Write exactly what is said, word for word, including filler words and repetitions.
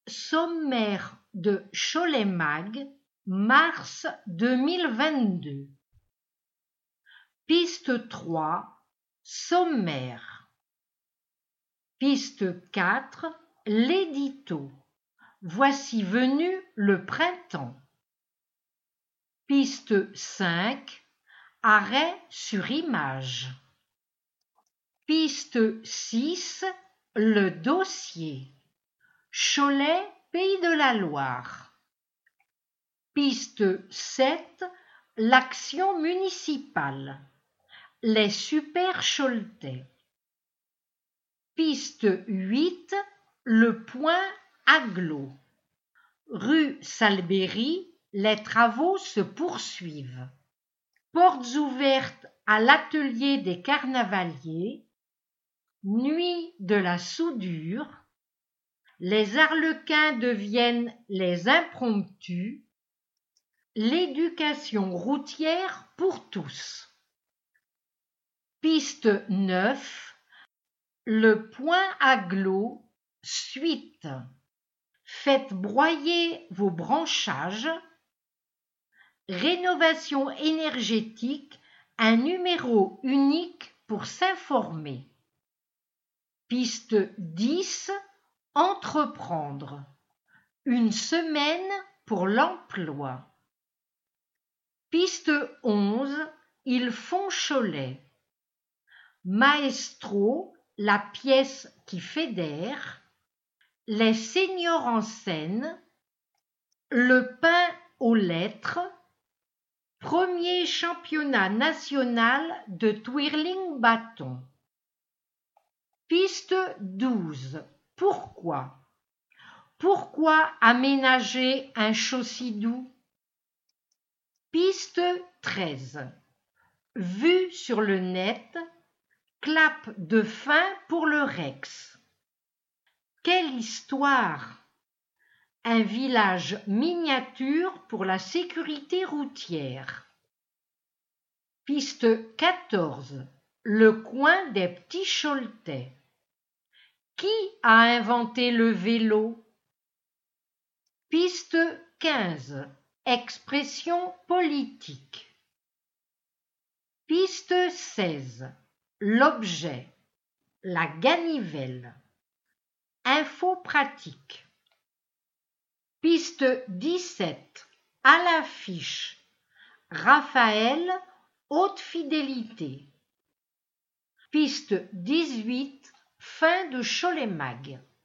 Sommaire de Cholet-Mag, mars deux mille vingt-deux. Piste trois, sommaire. Piste quatre, l'édito. Voici venu le printemps. Piste cinq, arrêt sur image. Piste six, le dossier. Cholet, Pays de la Loire. Piste sept, l'action municipale. Les super choletais. Piste huit, le point agglo. Rue Salbéry, les travaux se poursuivent. Portes ouvertes à l'atelier des carnavaliers. Nuit de la soudure. Les arlequins deviennent les impromptus. L'éducation routière pour tous. Piste neuf, le point agglo, suite. Faites broyer vos branchages. Rénovation énergétique, un numéro unique pour s'informer. Piste dix, entreprendre. Une semaine pour l'emploi. Piste onze, ils font Cholet. Maestro, la pièce qui fédère. Les seniors en scène. Le pain aux lettres. Premier championnat national de twirling bâton. Piste douze. Pourquoi? Pourquoi aménager un Chaussydou? Piste treize. Vue sur le net, clap de fin pour le Rex. Quelle histoire! Un village miniature pour la sécurité routière. Piste quatorze. Le coin des petits choletais. Qui a inventé le vélo? Piste quinze. Expression politique. Piste seize. L'objet. La ganivelle. Info pratique. Piste dix-sept. À l'affiche. Raphaël, haute fidélité. Piste dix-huit. Fin de Cholet-Mag.